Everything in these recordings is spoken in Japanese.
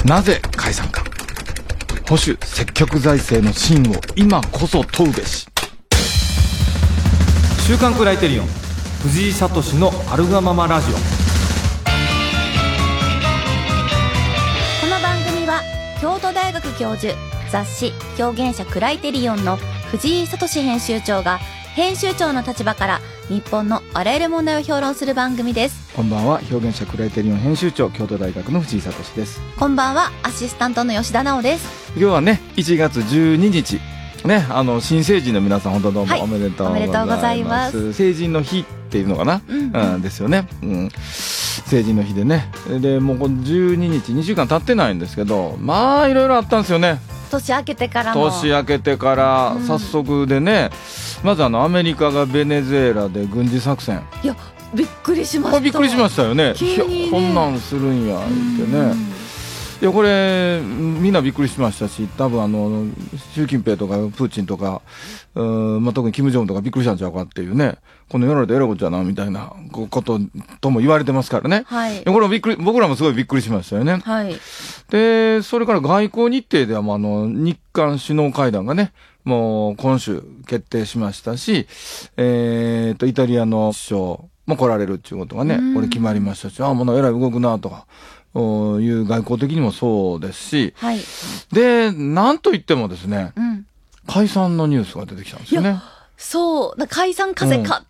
なぜ解散か。保守積極財政の真を今こそ問うべし。 週刊クライテリオン藤井聡のあるがままラジオ。 この番組は京都大学教授、雑誌表現者クライテリオンの藤井聡編集長が編集長の立場から日本のあらゆる問題を評論する番組です。 こんばんは、表現者クライテリオン編集長、京都大学の藤井聡です。 こんばんは、アシスタントの吉田直です。 今日はね、1月12日ね、新成人の皆さん本当どうもおめでとうございます。 おめでとうございます。 成人の日っていうのかな、ですよね、成人の日でね。でもうこの12日2週間経ってないんですけど、まあいろいろあったんですよね。 年明けてから早速でね、まずアメリカがベネズエラで軍事作戦。 いやびっくりしました。 びっくりしましたよね。 急にね、 こんなんするんやってね。いやこれみんなびっくりしましたし、多分習近平とかプーチンとか、特にキム・ジョンとかびっくりしたんちゃうかっていうね、この世の中で偉いことやなみたいなこととも言われてますからね、 はい、 これ僕らもすごいびっくりしましたよね、 はい、 でそれから外交日程ではもう日韓首脳会談がねもう今週決定しましたし、イタリアの首相も来られるっていうことがねこれ決まりましたし、もう偉い動くなとかいう外交的にもそうですし、 はい、 でなんといってもですね、解散のニュースが出てきたんですよね。 そう解散風かって、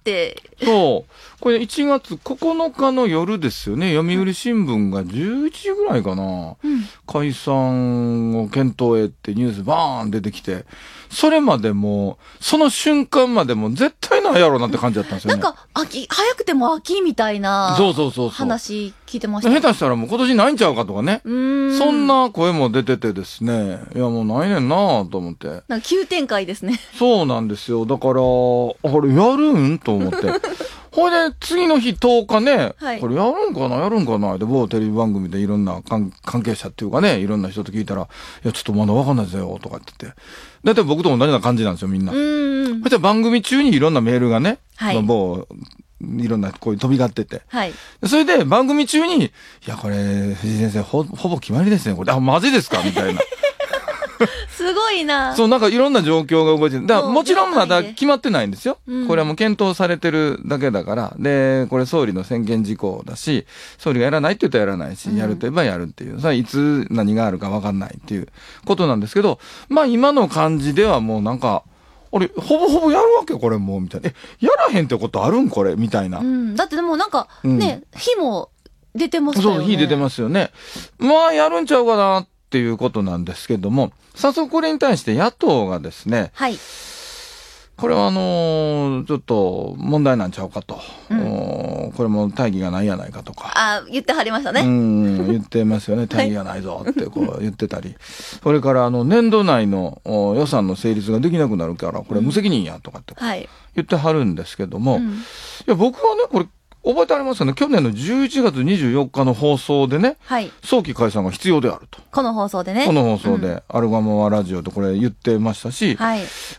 そうこれ1月9日の夜ですよね。読売新聞が11時ぐらいかな、解散を検討へってニュースバーン出てきて、それまでもその瞬間までも絶対ないやろうなって感じだったんですよね。 なんか早くても秋みたいな話聞いてました。 下手したらもう今年ないんちゃうかとかね、そんな声も出ててですね、いやもうないねんなと思って、 なんか急展開ですね。 そうなんですよ。だからあれやるんと思ってほいで次の日10日ね、これやるんかなで某テレビ番組でいろんな関係者っていうかね、いろんな人と聞いたら、いやちょっとまだ分かんないですよとかって言って、だいたい僕と同じような感じなんですよみんな。そして番組中にいろんなメールがね、某いろんなこういう飛び交ってて、それで番組中に、いやこれ藤井先生ほぼ決まりですねこれ、マジですかみたいなすごいな。 そうなんかいろんな状況が動いてる。だからもちろんまだ決まってないんですよ、これはもう検討されてるだけだから。でこれ総理の宣言事項だし、総理がやらないって言ったらやらないし、やると言えばやるっていう、さあいつ何があるか分かんないっていうことなんですけど、まあ今の感じではもうなんかほぼほぼやるわけこれもうみたいな、やらへんってことあるんこれみたいな、 だってでもなんかね、日も出てますよね。 そう日出てますよね。まあやるんちゃうかなっていうことなんですけども、早速これに対して野党がですね、これはちょっと問題なんちゃうかと、これも大義がないやないかとか言ってはりましたね。 言ってますよね。大義がないぞってこう言ってたり、それから年度内の予算の成立ができなくなるからこれ無責任やとかって言ってはるんですけども、いや僕はねこれ覚えてありますよね。去年の11月24日の放送でね、早期解散が必要であると。 この放送でね。 この放送で、アルガマワラジオとこれ言ってましたし、そ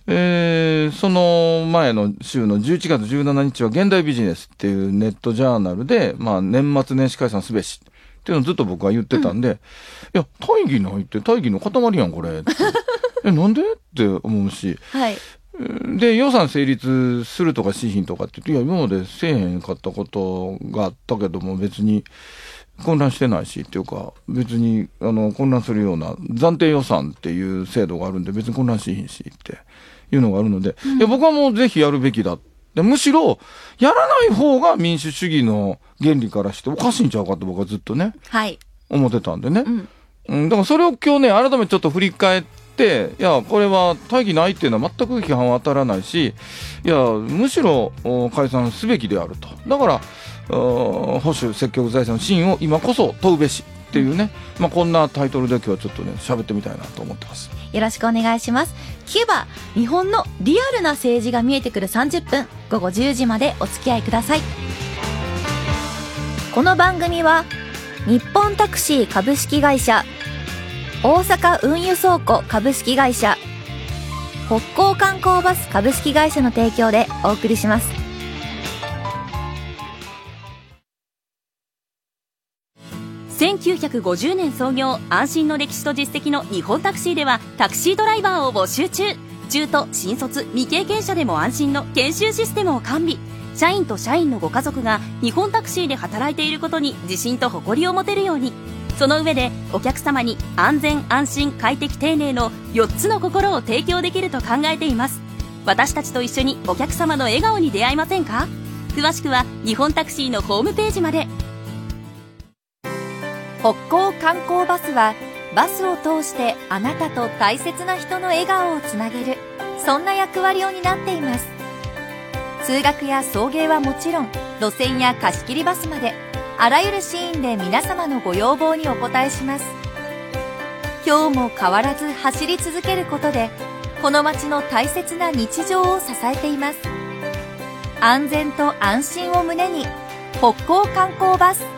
の前の週の11月17日は現代ビジネスっていうネットジャーナルで、年末年始解散すべしっていうのをずっと僕は言ってたんで、いや、大義ないって大義の塊やん、これって。なんでって思うし。で予算成立するとかしひんとかって言って、いや今までせえへんかったことがあったけども別に混乱してないしっていうか、別に混乱するような暫定予算っていう制度があるんで別に混乱しひんしっていうのがあるので、いや僕はもうぜひやるべきだ。でむしろやらない方が民主主義の原理からしておかしいんちゃうかって僕はずっとね、思ってたんでね、だからそれを今日ね改めてちょっと振り返って、いやこれは大義ないっていうのは全く批判は当たらないし、いやむしろ解散すべきであると。だから保守積極財政の真を今こそ問うべしっていうね、こんなタイトルで今日はちょっとね喋ってみたいなと思ってます。 よろしくお願いします。キューバ、日本のリアルな政治が見えてくる30分、午後10時までお付き合いください。この番組は日本タクシー株式会社、大阪運輸倉庫株式会社、北港観光バス株式会社の提供でお送りします。 1950年創業、安心の歴史と実績の日本タクシーでは、タクシードライバーを募集中。中途、新卒、未経験者でも安心の研修システムを完備。社員と社員のご家族が日本タクシーで働いていることに自信と誇りを持てるように。その上でお客様に安全安心快適丁寧の4つの心を提供できると考えています。私たちと一緒にお客様の笑顔に出会いませんか？詳しくは日本タクシーのホームページまで。 北高観光バスはバスを通してあなたと大切な人の笑顔をつなげる、そんな役割を担っています。通学や送迎はもちろん、路線や貸し切りバスまであらゆるシーンで皆様のご要望にお応えします。今日も変わらず走り続けることでこの街の大切な日常を支えています。安全と安心を胸に、北高観光バス。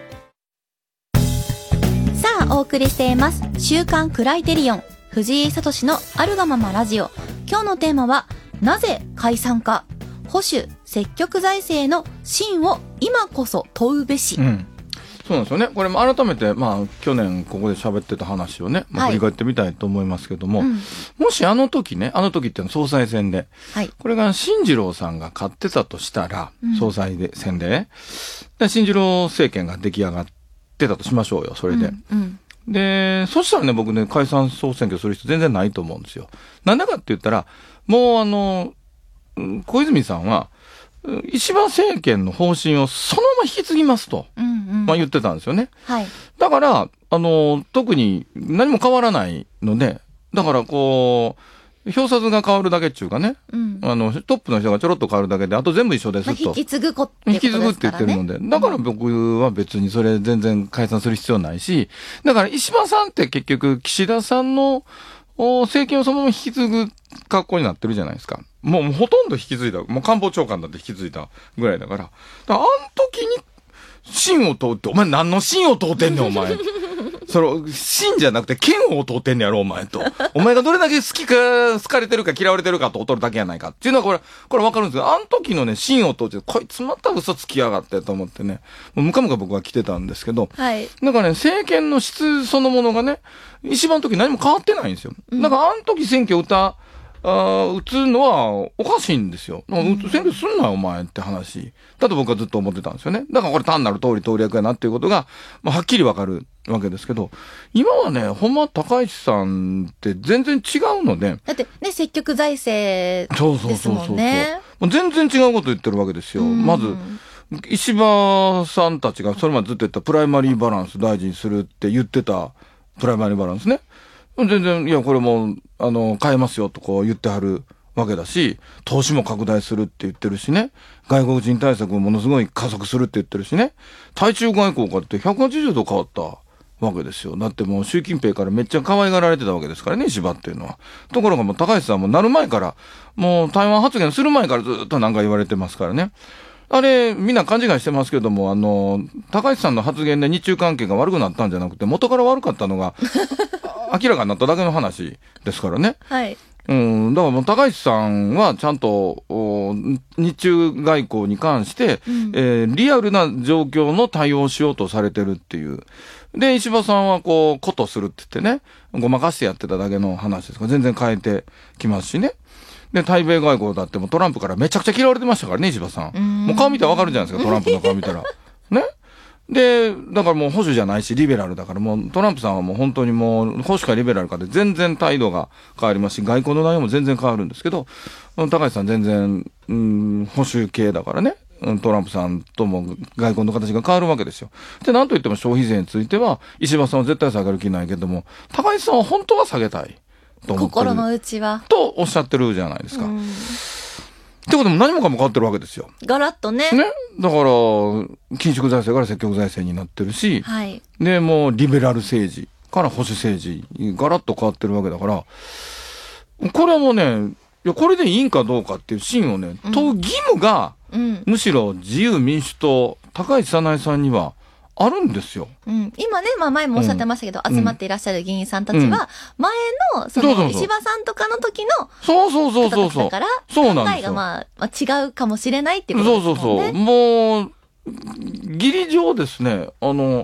さあ、お送りしています週刊クライテリオン藤井聡のあるがままラジオ。今日のテーマは、なぜ解散か、保守積極財政の真を今こそ問うべし。 そうなんですよね。これも改めて、去年ここで喋ってた話をね、振り返ってみたいと思いますけども、もしあの時っていうのは総裁選で、これが進次郎さんが勝ってたとしたら、総裁選で、進次郎政権が出来上がってたとしましょうよ、それで。で、そしたらね、僕ね、解散総選挙する人全然ないと思うんですよ。なんでかって言ったら、もう小泉さんは、石破政権の方針をそのまま引き継ぎますと、言ってたんですよね。だから、特に何も変わらないので、だから票札が変わるだけっていうかね、トップの人がちょろっと変わるだけで、あと全部一緒ですと。 引き継ぐってことですからね。 引き継ぐって言ってるので、だから僕は別にそれ全然解散する必要ないし、だから石破さんって結局岸田さんの政権をそのまま引き継ぐ格好になってるじゃないですか。もうほとんど引き継いだ。もう官房長官だって引き継いだぐらいだから。あの時に信を問うって、お前何の信を問うてんねん、お前。信じゃなくて剣を問うてんねやろ、お前と。お前がどれだけ好かれてるか嫌われてるかと劣るだけやないか。っていうのはこれわかるんですけど、あの時のね、信を問うて、こいつまた嘘つきやがってと思ってね、もうムカムカ僕は来てたんですけど、だからね、政権の質そのものがね、石破の時何も変わってないんですよ。だからあの時選挙打つのはおかしいんですよ。選挙すんなよ、お前って話。だと僕はずっと思ってたんですよね。だからこれ単なる通り役やなっていうことが、はっきりわかるわけですけど、今はね、ほんま高市さんって全然違うので。 だってね、積極財政ですもんね。 もう全然違うこと言ってるわけですよ。まず、石破さんたちがそれまでずっと言ったプライマリーバランス大事にするって言ってたプライマリーバランスね。全然、いや、これも、変えますよと言ってはるわけだし、投資も拡大するって言ってるしね、外国人対策もものすごい加速するって言ってるしね、対中外交かって180度変わったわけですよ。だってもう習近平からめっちゃ可愛がられてたわけですからね、石破っていうのは。ところがもう高市さんもなる前から、もう台湾発言する前からずっとなんか言われてますからね。あれ、みんな勘違いしてますけども、高市さんの発言で日中関係が悪くなったんじゃなくて、元から悪かったのが、明らかになっただけの話ですからね。だからもう高市さんはちゃんと、日中外交に関して、リアルな状況の対応をしようとされてるっていう。で、石破さんはことするって言ってね、ごまかしてやってただけの話ですから、全然変えてきますしね。で、対米外交だってもトランプからめちゃくちゃ嫌われてましたからね、石破さん。もう顔見たらわかるじゃないですか、トランプの顔見たら。ね。で、だからもう保守じゃないし、リベラルだからもうトランプさんはもう本当にもう保守かリベラルかで全然態度が変わりますし、外交の内容も全然変わるんですけど、高市さん全然、保守系だからね。トランプさんとも外交の形が変わるわけですよ。で、なんといっても消費税については、石破さんは絶対下げる気ないけども、高市さんは本当は下げたいと思ってる。 心の内は。 とおっしゃってるじゃないですか。ってことも何もかも変わってるわけですよ。 ガラッとね。 だから、緊縮財政から積極財政になってるし、で、もうリベラル政治から保守政治にガラッと変わってるわけだから、これはもうね、いや、これでいいんかどうかっていう芯をね、問う義務が、むしろ自由民主党、高市早苗さんにはあるんですよ。 今ね、前もおっしゃってましたけど、集まっていらっしゃる議員さんたちは、前の、石破さんとかの時の、 そうだから、考えが違うかもしれないっていうことですよね。 もう、義理上ですね、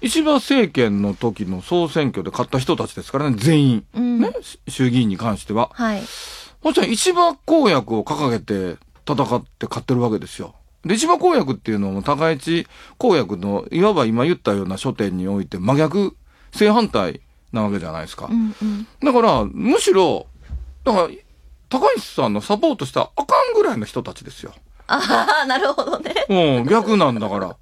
石破政権の時の総選挙で勝った人たちですからね、全員。ね、衆議院に関しては。 はい。 もちろん石破公約を掲げて戦って勝ってるわけですよ。で、石破公約っていうのも高市公約の、いわば今言ったような書店において真逆、正反対なわけじゃないですか。だから、むしろ、高市さんのサポートしたらあかんぐらいの人たちですよ。 ああ、なるほどね。 逆なんだから。だから、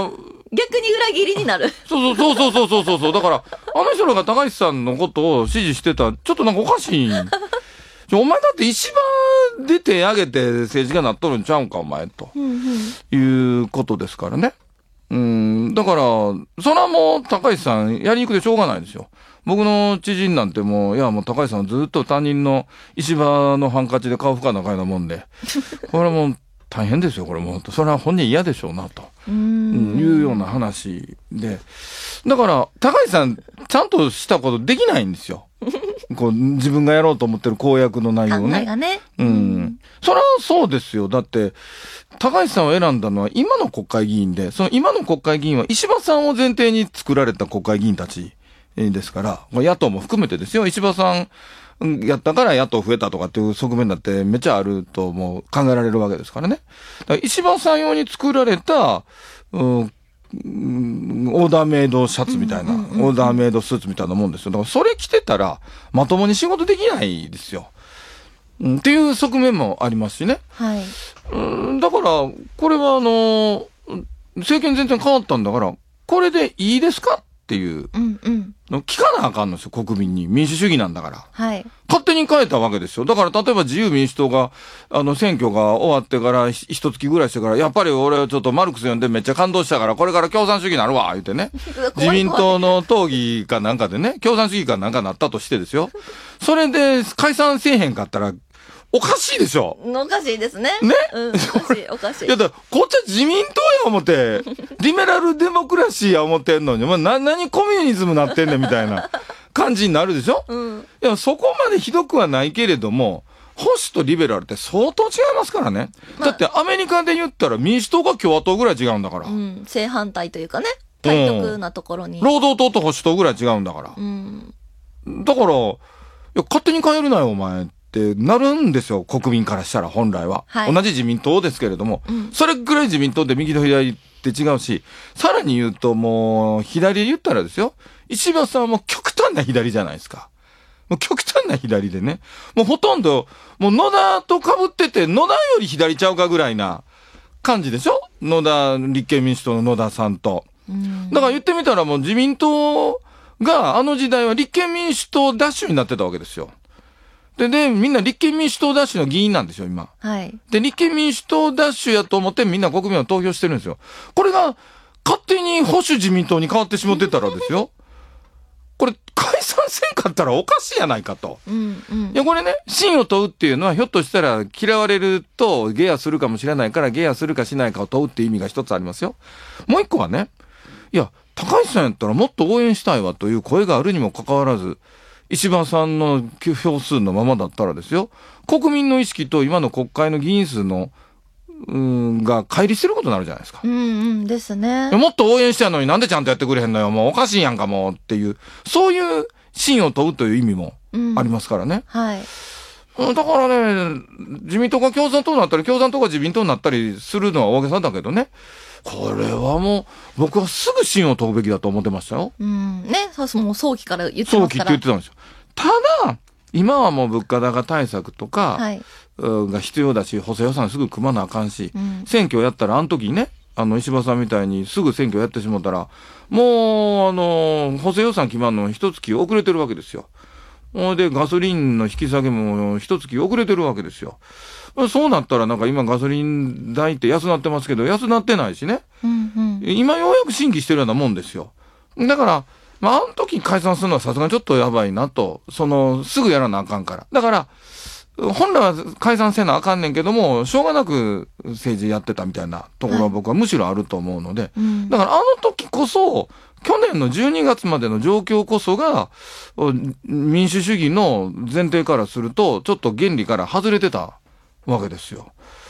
逆に裏切りになる。 そう。だから、あの人らが高市さんのことを支持してたら、ちょっとなんかおかしい。お前だって石破で手挙げて政治家なっとるんちゃうんか、お前、ということですからね。だから、それはもう高市さんやりにくくてしょうがないですよ。僕の知人なんてもう、いやもう高市さんずっと他人の石破のハンカチで顔拭かなあかんようなもんで、これはもう大変ですよ、これもう。それは本人嫌でしょうな、というような話で。だから、高市さん、ちゃんとしたことできないんですよ。こう自分がやろうと思ってる公約の内容ね。 考えがね。 それはそうですよ。だって、高市さんを選んだのは今の国会議員で、その今の国会議員は石破さんを前提に作られた国会議員たちですから、野党も含めてですよ。石破さんやったから野党増えたとかっていう側面だってめっちゃあるともう考えられるわけですからね。だから石破さん用に作られた、オーダーメイドシャツみたいな、オーダーメイドスーツみたいなもんですよ。だからそれ着てたらまともに仕事できないですよ。っていう側面もありますしね。 はい。 だから、これは政権全然変わったんだから、これでいいですかっていう、聞かなあかんのですよ、国民に。民主主義なんだから。 はい。 勝手に変えたわけですよ。だから、例えば自由民主党が、選挙が終わってから一月ぐらいしてから、やっぱり俺はちょっとマルクス読んでめっちゃ感動したから、これから共産主義になるわ、言ってね。自民党の討議かなんかでね、共産主義かなんかなったとしてですよ。それで解散せえへんかったら、おかしいでしょ。 おかしいですね。 ね。 おかしい。 いやだ、こっちは自民党や思って、リベラルデモクラシーや思ってんのに、何コミュニズムなってんねんみたいな感じになるでしょ。いや、そこまでひどくはないけれども、保守とリベラルって相当違いますからね。だってアメリカで言ったら民主党が共和党ぐらい違うんだから。 正反対というかね、対極なところに。 労働党と保守党ぐらい違うんだから。だから、いや、勝手に変えるなよ、お前。ってなるんですよ、国民からしたら本来は。はい、同じ自民党ですけれども、それぐらい自民党って右と左って違うし、さらに言うともう、左で言ったらですよ、石破さんはもう極端な左じゃないですか。もう極端な左でね、もうほとんど、もう野田と被ってて、野田より左ちゃうかぐらいな感じでしょ、野田、立憲民主党の野田さんと。だから言ってみたらもう自民党があの時代は立憲民主党ダッシュになってたわけですよ。で、みんな立憲民主党ダッシュの議員なんですよ、今。 はい。 で、立憲民主党ダッシュやと思ってみんな国民は投票してるんですよ。これが、勝手に保守自民党に変わってしまってたらですよ。これ、解散せんかったらおかしいやないかと。いや、これね、信を問うっていうのは、ひょっとしたら嫌われるとゲアするかもしれないから、ゲアするかしないかを問うっていう意味が一つありますよ。もう一個はね、いや、高市さんやったらもっと応援したいわという声があるにもかかわらず、石破さんの票数のままだったらですよ、国民の意識と今の国会の議員数の、が乖離してることになるじゃないですか。 ですね。 もっと応援したのになんでちゃんとやってくれへんのよ、もうおかしいやんかもうっていう、そういう信を問うという意味もありますからね。 はい。 だからね、自民党が共産党になったり、共産党が自民党になったりするのは大げさだけどね。これはもう、僕はすぐ信を問うべきだと思ってましたよ。 ね、もう早期から言ってますから。 早期って言ってたんですよ。ただ、今はもう物価高対策とか、が必要だし、補正予算すぐ組まなあかんし、選挙やったらあの時にね、石破さんみたいにすぐ選挙やってしまったら、もう、補正予算決まるの一月遅れてるわけですよ。で、ガソリンの引き下げも一月遅れてるわけですよ。そうなったらなんか今ガソリン代って安なってますけど、安なってないしね。今ようやく審議してるようなもんですよ。だから、あの時解散するのはさすがにちょっとやばいなと、すぐやらなあかんから。だから、本来は解散せなあかんねんけども、しょうがなく政治やってたみたいなところは僕はむしろあると思うので、だからあの時こそ、去年の12月までの状況こそが、民主主義の前提からすると、ちょっと原理から外れてたわけですよ。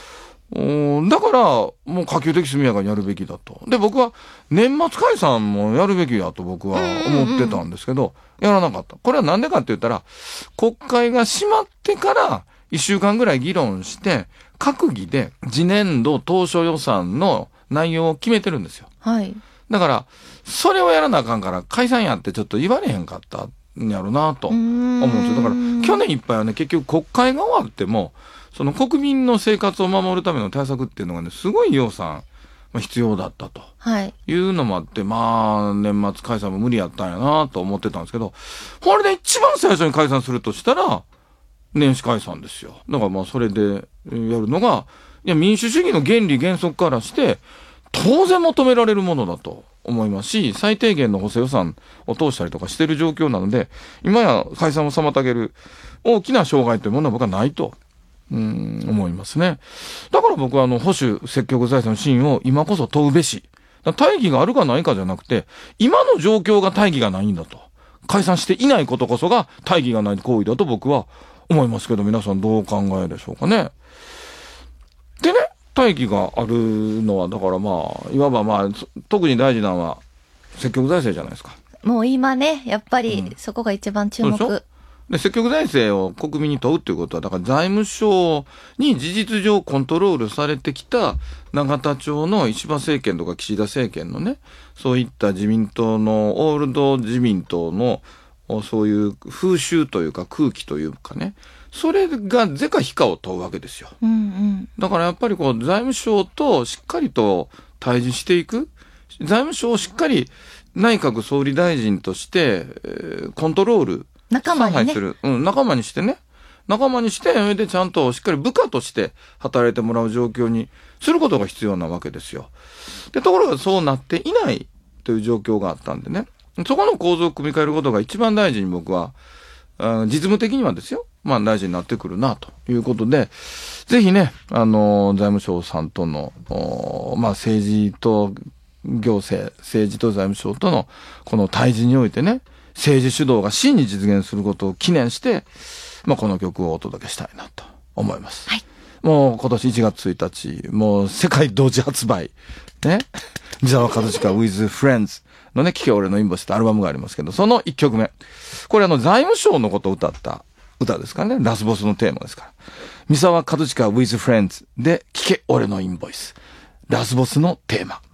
だから、もう可及的速やかにやるべきだと。で、僕は年末解散もやるべきだと僕は思ってたんですけど、やらなかった。これはなんでかって言ったら、国会が閉まってから1週間ぐらい議論して、閣議で次年度当初予算の内容を決めてるんですよ。 はい。 だから、それをやらなあかんから解散やってちょっと言われへんかったんやろなと思うんですよ。だから、去年いっぱいはね、結局国会が終わっても、その国民の生活を守るための対策っていうのがね、すごい予算必要だったと。 はい。 いうのもあって、まあ、年末解散も無理やったんやなと思ってたんですけど、これで一番最初に解散するとしたら、年始解散ですよ。だからまあ、それでやるのが、いや、民主主義の原理原則からして、当然求められるものだと思いますし、最低限の補正予算を通したりとかしてる状況なので、今や解散を妨げる大きな障害というものは僕はないと。思いますね。だから僕は保守積極財政の真意を今こそ問うべし。大義があるかないかじゃなくて、今の状況が大義がないんだと。解散していないことこそが大義がない行為だと僕は思いますけど、皆さんどうお考えでしょうかね。でね、大義があるのは、だからまあ、いわばまあ、特に大事なのは積極財政じゃないですか。 もう今ね、やっぱりそこが一番注目。 で、積極財政を国民に問うっていうことは、だから財務省に事実上コントロールされてきた永田町の石破政権とか岸田政権のね、そういった自民党の、オールド自民党の、そういう風習というか空気というかね、それが是か非かを問うわけですよ。だからやっぱりこう、財務省としっかりと対峙していく、財務省をしっかり内閣総理大臣として、コントロール、 仲間にね。 仲間にしてね。仲間にして、それでちゃんとしっかり部下として働いてもらう状況にすることが必要なわけですよ。で、ところがそうなっていないという状況があったんでね。そこの構造を組み替えることが一番大事に僕は、実務的にはですよ。まあ大事になってくるなということで、ぜひね、財務省さんとの、まあ政治と行政、政治と財務省とのこの対峙においてね、政治主導が真に実現することを記念して、まあ、この曲をお届けしたいなと思います。 はい。 もう今年1月1日、もう世界同時発売。ね。三沢和親 with Friends のね、聴け俺のインボイスってアルバムがありますけど、その1曲目。これ財務省のことを歌った歌ですからね。ラスボスのテーマですから。三沢和親 with Friends で聴け俺のインボイス。ラスボスのテーマ。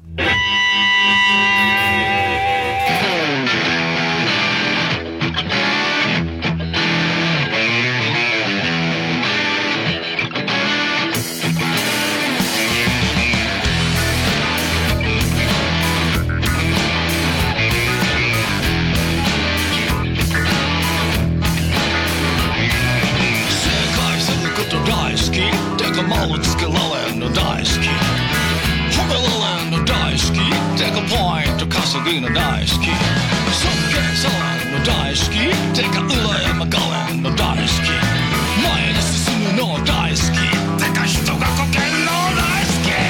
盛り付けられんの大好き褒められんの大好きデカポイント稼ぎの大好き尊敬されんの大好きデカ羨まがれんの大好き前に進むの大好きデカ人がこけんの大好き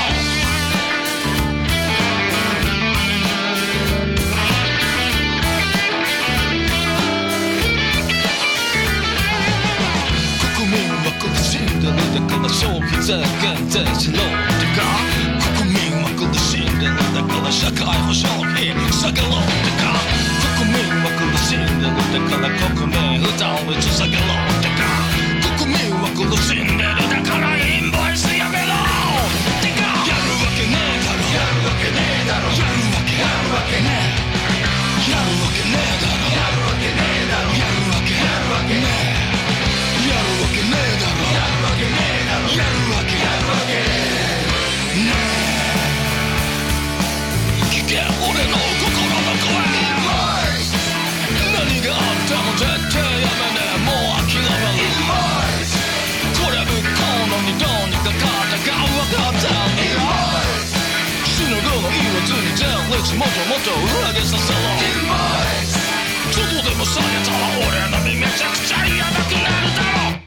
国民は苦しんでるだから消費税減税しろってか国民は苦しんでるだから社会保障費下げろってか国民は苦しんでるだから国民負担率下げろってか国民は苦しんでるだからインボイスやめろってかやるわけねえだろやるわけねえだろやるわけねえやるわけねえだろやるわけねえだろやるわけねえやるわけねえだろやるわけねえだろやるわけねえ聞け俺の心の声何があっても絶対やめねえもう諦めるこれぶっこうのにどうにか戦うわかったんだよ死ぬどの言わずに全列もともと上げさせろちょっとでも下げたら俺の身めちゃくちゃ嫌なくなるだろ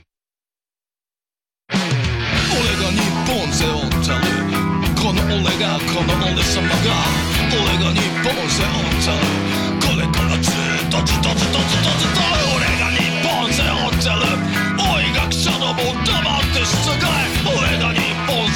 俺が日本背負ってるこの俺がこの俺様が俺が日本背負ってるこれからずっとずっとずっとずっとずっと俺が日本背負ってるおい学者ども黙って従え俺が日本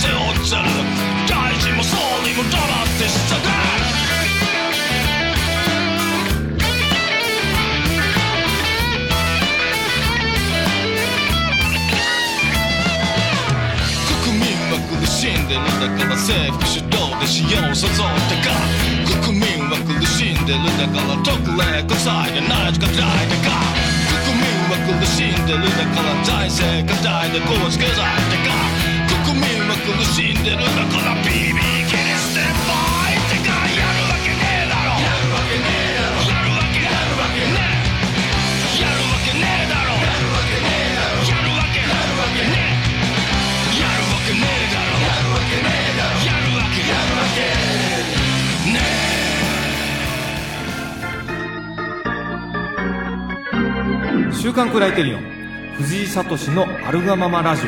は征服主導でしよう想像ってか国民は苦しんでるだから特例5歳で何日か大だか国民は苦しんでるだから財政課題で工事経済ってか国民は苦しんでるだから BB 切り捨てボーイってかやるわけねえだろやるわけねえだろやるわけねえやるわけねえだろやるわけねえだろやるわけねえやるわけねえだろやるわけねえだろやるわけやるわけねえ。週刊クライテリオン藤井聡のあるがままラジオ。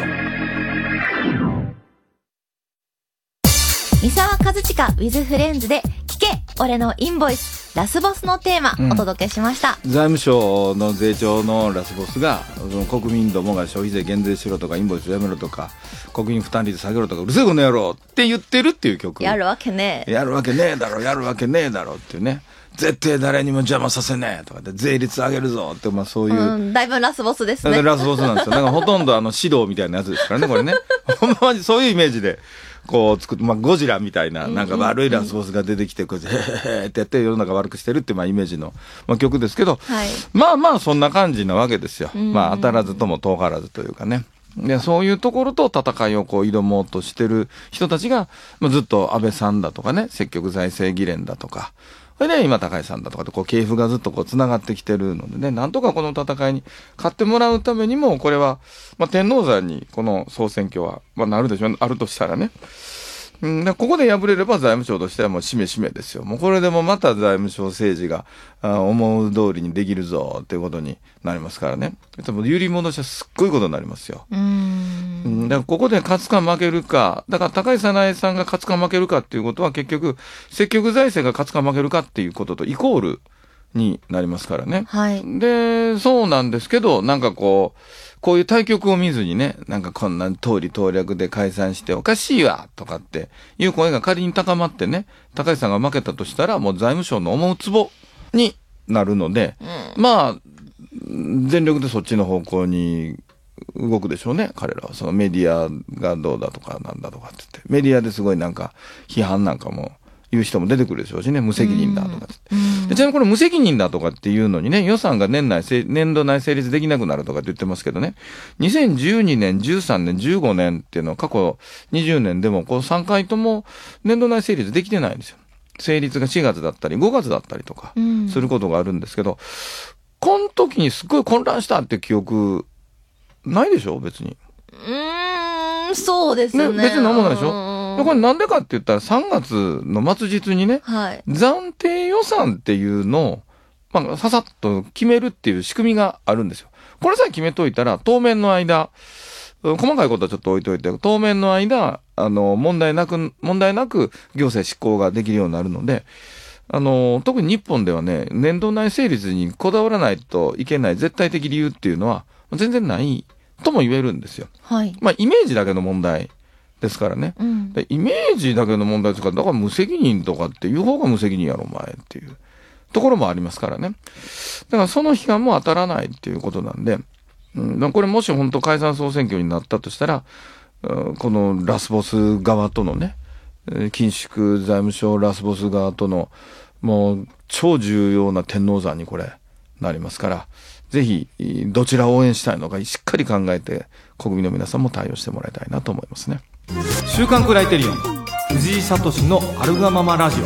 三沢和親 with フレンズで聞け俺のインボイスラスボスのテーマお届けしました、 財務省の税調のラスボスがその国民どもが消費税減税しろとかインボイスやめろとか国民負担率下げろとかうるせえこの野郎って言ってるっていう曲。 やるわけねえやるわけねえだろやるわけねえだろっていうね、絶対誰にも邪魔させねえとかで税率上げるぞって、まあそういう、 だいぶラスボスですね。 ラスボスなんですよ。だからほとんど指導みたいなやつですからねこれねほんまにそういうイメージでこう作って、まあ、ゴジラみたいな、なんか悪いラスボスが出てきて、こうやって、へへってやって世の中悪くしてるって、まあ、イメージの、まあ、曲ですけど、 はい、 まあまあ、そんな感じなわけですよ。まあ、当たらずとも遠からずというかね。で、そういうところと戦いをこう挑もうとしてる人たちが、まあ、ずっと安倍さんだとかね、積極財政議連だとか、それで今高井さんだとかでこう系譜がずっとこう繋がってきてるのでね、なんとかこの戦いに勝ってもらうためにも、これは、まあ、天王山にこの総選挙は、まあ、なるでしょう、あるとしたらね。でここで敗れれば財務省としてはもうしめしめですよ。もうこれでもまた財務省政治が思う通りにできるぞっていうことになりますからね。揺り戻しはすっごいことになりますよ。だからここで勝つか負けるか、だから高井早苗さんが勝つか負けるかっていうことは結局積極財政が勝つか負けるかっていうこととイコールになりますからね。 はい。 で、そうなんですけど、なんかこういう対局を見ずにね、なんかこんな通り統略で解散しておかしいわとかっていう声が仮に高まってね、高橋さんが負けたとしたらもう財務省の思うツボになるので、まあ、全力でそっちの方向に動くでしょうね、彼らは。そのメディアがどうだとかなんだとかって言って、メディアですごいなんか批判なんかも言う人も出てくるでしょうしね、無責任だとかって。でちなみにこれ無責任だとかっていうのにね、予算が年度内成立できなくなるとかって言ってますけどね、2012年、13年、15年っていうのは過去20年でもこう3回とも年度内成立できてないんですよ。成立が4月だったり5月だったりとかすることがあるんですけど、この時にすっごい混乱したって記憶ないでしょ別に。 そうですね。 別に何もないでしょ。これなんでかって言ったら3月の末日にね、 はい、 暫定予算っていうのを、まあ、ささっと決めるっていう仕組みがあるんですよ。これさえ決めといたら、当面の間、細かいことはちょっと置いといて、当面の間、問題なく行政執行ができるようになるので、特に日本ではね、年度内成立にこだわらないといけない絶対的理由っていうのは、全然ないとも言えるんですよ。 はい。 まあ、イメージだけの問題ですからね。でイメージだけの問題ですから、だから無責任とかっていう方が無責任やろ、お前っていうところもありますからね。だからその批判も当たらないっていうことなんで、これもし本当解散総選挙になったとしたら、このラスボス側とのね、緊縮財務省ラスボス側とのもう超重要な天王山にこれなりますから、ぜひどちらを応援したいのかしっかり考えて国民の皆さんも対応してもらいたいなと思いますね。 週刊クライテリオン藤井聡のあるがままラジオ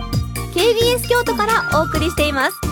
KBS 京都からお送りしています。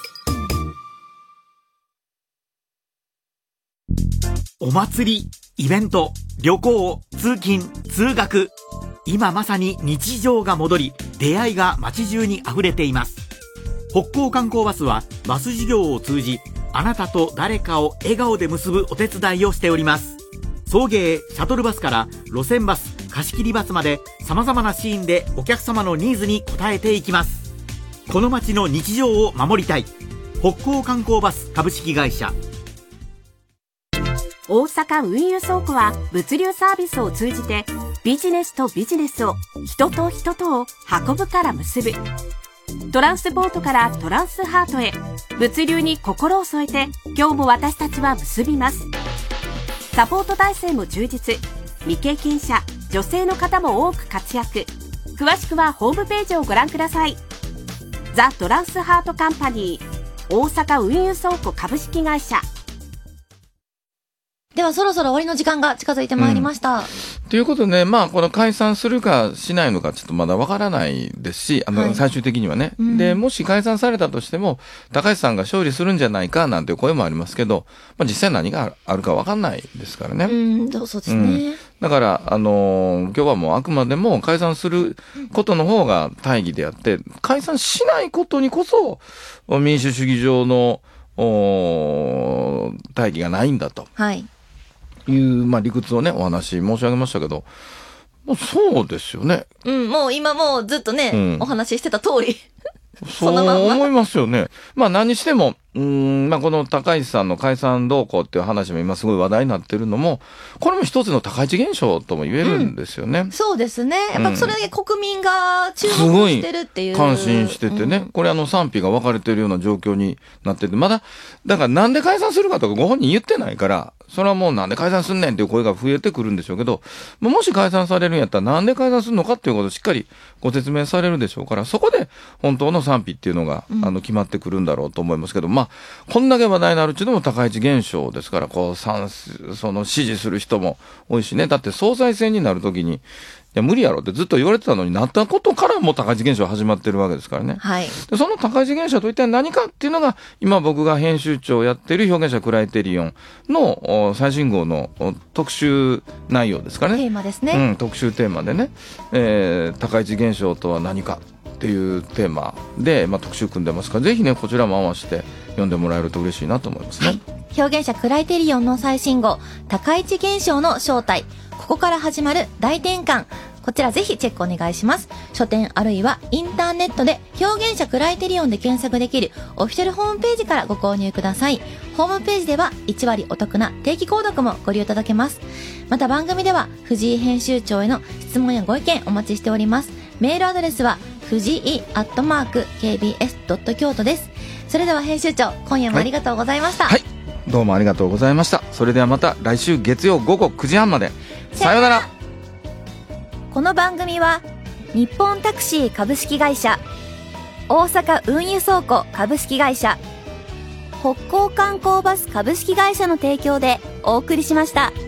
お祭り、イベント、旅行、通勤、通学、今まさに日常が戻り、出会いが街中に溢れています。北港観光バスはバス事業を通じ、あなたと誰かを笑顔で結ぶお手伝いをしております。送迎、シャトルバスから路線バス、貸し切りバスまで様々なシーンでお客様のニーズに応えていきます。この街の日常を守りたい。北港観光バス株式会社。 大阪運輸倉庫は物流サービスを通じてビジネスとビジネスを人と人とを運ぶから結ぶ。トランスポートからトランスハートへ物流に心を添えて今日も私たちは結びます。サポート体制も充実。未経験者、 女性の方も多く活躍。詳しくはホームページをご覧ください。ザ・トランスハートカンパニー大阪運輸倉庫株式会社。 ではそろそろ終わりの時間が近づいてまいりました。 ということで、まあ、この解散するかしないのかちょっとまだわからないですし、 はい、 最終的にはね、で、もし解散されたとしても、高橋さんが勝利するんじゃないかなんていう声もありますけど、まあ、実際何があるかわかんないですからね。 そうですね。 だから、今日はもうあくまでも解散することの方が大義であって、解散しないことにこそ、民主主義上の、大義がないんだと。 はい。 まあ、理屈をね、お話申し上げましたけど、もうそうですよね。 もう今もうずっとね、お話ししてた通り。 そう思いますよね。まあ何にしても、まあこの高市さんの解散動向っていう話も今すごい話題になってるのも、これも一つの高市現象とも言えるんですよね。 そうですね。やっぱそれだけ国民が注目してるっていう。 関心しててね。これ賛否が分かれてるような状況になってて、まだ、だからなんで解散するかとかご本人言ってないから、それはもうなんで解散すんねんっていう声が増えてくるんでしょうけど、もし解散されるんやったらなんで解散するのかっていうことをしっかりご説明されるでしょうから、そこで本当の賛否っていうのが、決まってくるんだろうと思いますけど、まあ、こんだけ話題になるっていうのも高市現象ですから、支持する人も多いしね。だって総裁選になるときに、いや無理やろってずっと言われてたのになったことからも高市現象始まってるわけですからね。 はい。 でその高市現象と一体何かっていうのが、今僕が編集長をやってる表現者クライテリオンの最新号の特集内容ですかね。 テーマですね。 特集テーマでね、高市現象とは何かっていうテーマで、まあ、特集組んでますから、ぜひね、こちらも合わせて読んでもらえると嬉しいなと思いますね。はい、 表現者クライテリオンの最新号、高市現象の正体。ここから始まる大転換。こちらぜひチェックお願いします。書店あるいはインターネットで表現者クライテリオンで検索できるオフィシャルホームページからご購入ください。ホームページでは1割お得な定期購読もご利用いただけます。また番組では藤井編集長への質問やご意見お待ちしております。メールアドレスは藤井@kbs.kyoto です。それでは編集長、今夜もありがとうございました。 はい、どうもありがとうございました。それではまた来週月曜午後9時半まで。さようなら。 この番組は日本タクシー株式会社、大阪運輸倉庫株式会社、北港観光バス株式会社の提供でお送りしました。